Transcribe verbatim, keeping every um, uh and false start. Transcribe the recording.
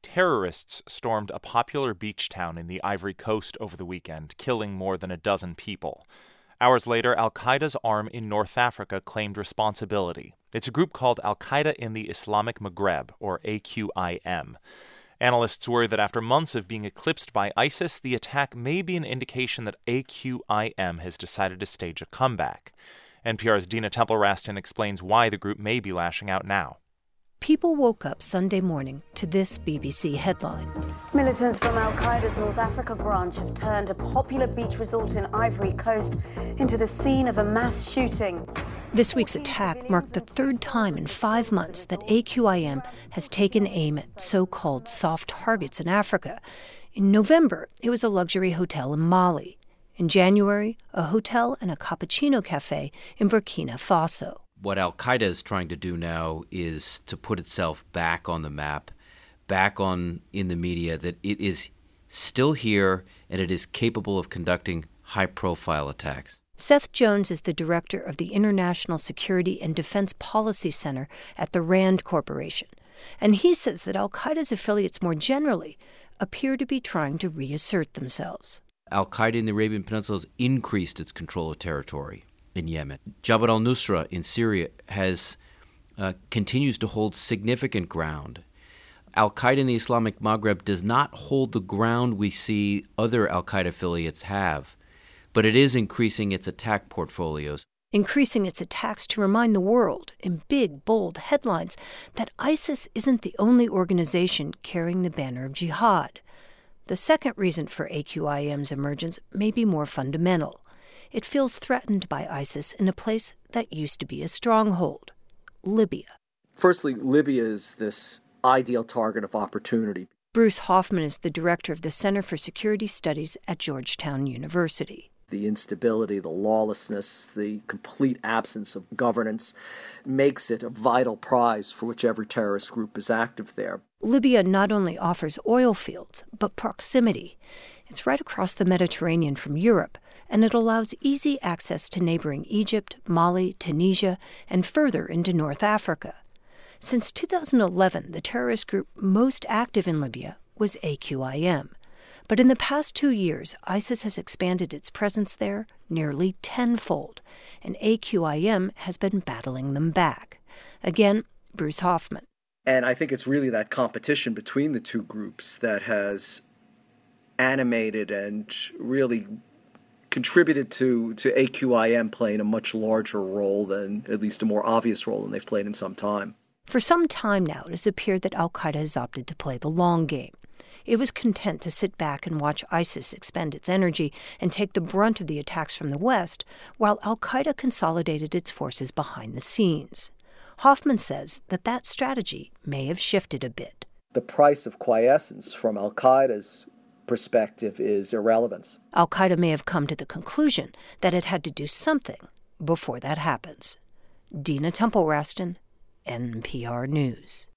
Terrorists stormed a popular beach town in the Ivory Coast over the weekend, killing more than a dozen people. Hours later, al-Qaeda's arm in North Africa claimed responsibility. It's a group called Al-Qaeda in the Islamic Maghreb, or A Q I M. Analysts worry that after months of being eclipsed by ISIS, the attack may be an indication that A Q I M has decided to stage a comeback. N P R's Dina Temple-Raston explains why the group may be lashing out now. People woke up Sunday morning to this B B C headline. Militants from al-Qaeda's North Africa branch have turned a popular beach resort in Ivory Coast into the scene of a mass shooting. This week's attack marked the third time in five months that A Q I M has taken aim at so-called soft targets in Africa. In November, it was a luxury hotel in Mali. In January, a hotel and a cappuccino cafe in Burkina Faso. What al-Qaeda is trying to do now is to put itself back on the map, back on in the media, that it is still here and it is capable of conducting high-profile attacks. Seth Jones is the director of the International Security and Defense Policy Center at the RAND Corporation, and he says that al-Qaeda's affiliates more generally appear to be trying to reassert themselves. Al-Qaeda in the Arabian Peninsula has increased its control of territory in Yemen. Jabhat al-Nusra in Syria has uh, continues to hold significant ground. Al-Qaeda in the Islamic Maghreb does not hold the ground we see other al-Qaeda affiliates have, but it is increasing its attack portfolios. Increasing its attacks to remind the world, in big, bold headlines, that ISIS isn't the only organization carrying the banner of jihad. The second reason for A Q I M's emergence may be more fundamental. It feels threatened by ISIS in a place that used to be a stronghold, Libya. Firstly, Libya is this ideal target of opportunity. Bruce Hoffman is the director of the Center for Security Studies at Georgetown University. The instability, the lawlessness, the complete absence of governance makes it a vital prize for whichever terrorist group is active there. Libya not only offers oil fields, but proximity. It's right across the Mediterranean from Europe, and it allows easy access to neighboring Egypt, Mali, Tunisia, and further into North Africa. Since two thousand eleven, the terrorist group most active in Libya was A Q I M. But in the past two years, ISIS has expanded its presence there nearly tenfold, and A Q I M has been battling them back. Again, Bruce Hoffman. And I think it's really that competition between the two groups that has animated and really contributed to, to A Q I M playing a much larger role than, at least a more obvious role than they've played in some time. For some time now, it has appeared that al-Qaeda has opted to play the long game. It was content to sit back and watch ISIS expend its energy and take the brunt of the attacks from the West, while al-Qaeda consolidated its forces behind the scenes. Hoffman says that that strategy may have shifted a bit. The price of quiescence from al-Qaeda's perspective is irrelevance. Al-Qaeda may have come to the conclusion that it had to do something before that happens. Dina Temple-Raston, N P R News.